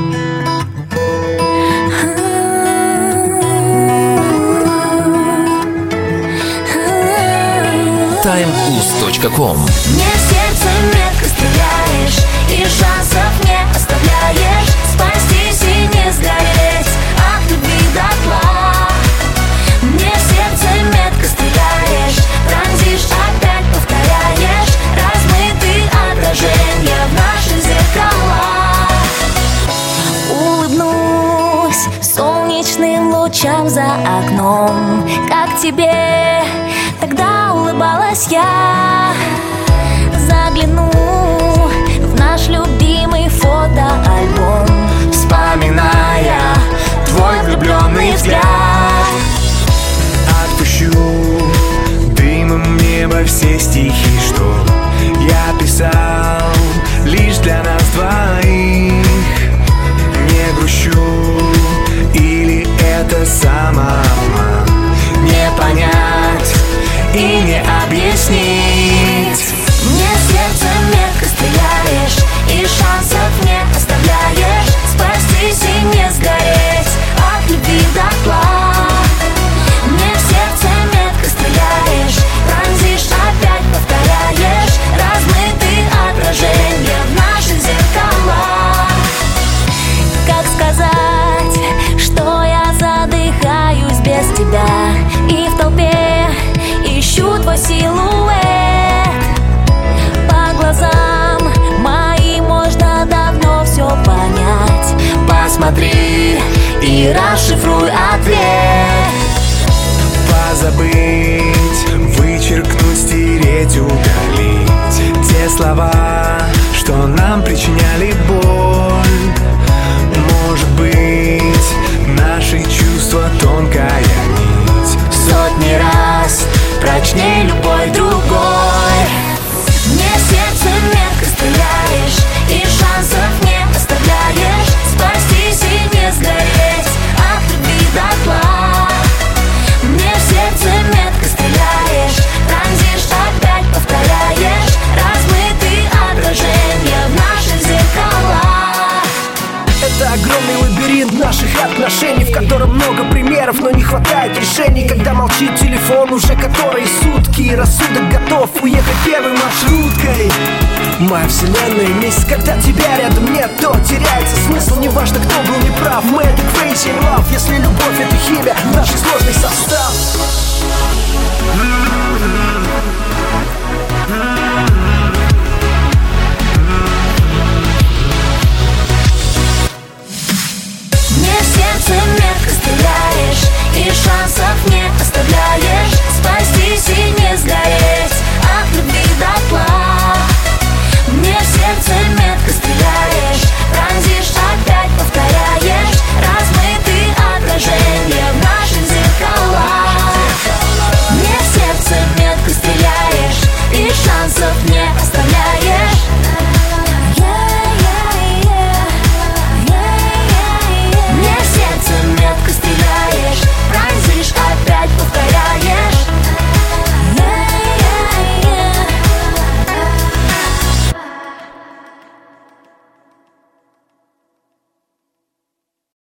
timeus.com. Мне в сердце метко стреляешь, и шансов не оставляешь спастись и не сгореть от любви дотла. Мне в сердце метко стреляешь, пронзишь, опять повторяешь размытые отражения в наших зеркалах. Улыбнусь солнечным лучам за окном, как тебе тогда улыбалась я. Загляну в наш любимый фотоальбом, вспоминая твой влюбленный взгляд. Отпущу дымом небо все стихи, что я писал лишь для нас двоих. Не грущу, или это самообман, не понять и не объяснить. Мне в сердце метко стреляешь, и шансов не оставляешь спастись и не сгореть от любви дотла. Мне в сердце метко стреляешь, пронзишь, опять повторяешь размытые отражения в наших зеркалах. Как сказать, что я задыхаюсь без тебя, и в толпе ищу твой силуэт. По глазам моим можно давно все понять. Посмотри и расшифруй ответ. Позабыть, вычеркнуть, стереть, удалить те слова, что нам причиняли боль. Может быть, наши чувства тонкая нить, сотни раз прочней любой другой. Мне в сердце метко стреляешь, и шансов не оставляешь спастись и не сгореть от любви дотла. Мне в сердце метко стреляешь, пронзишь, опять повторяешь размытые отражения в наших зеркалах. Это огромный лабиринт наших отношений, в котором много примеров, но не хватает решений. Когда молчит телефон уже которые сутки, и рассудок готов уехать первой маршруткой. Моя вселенная месяц, когда тебя рядом нет, то теряется смысл. Неважно, кто был неправ, мы это crazy love. Если любовь это химия, наш сложный состав.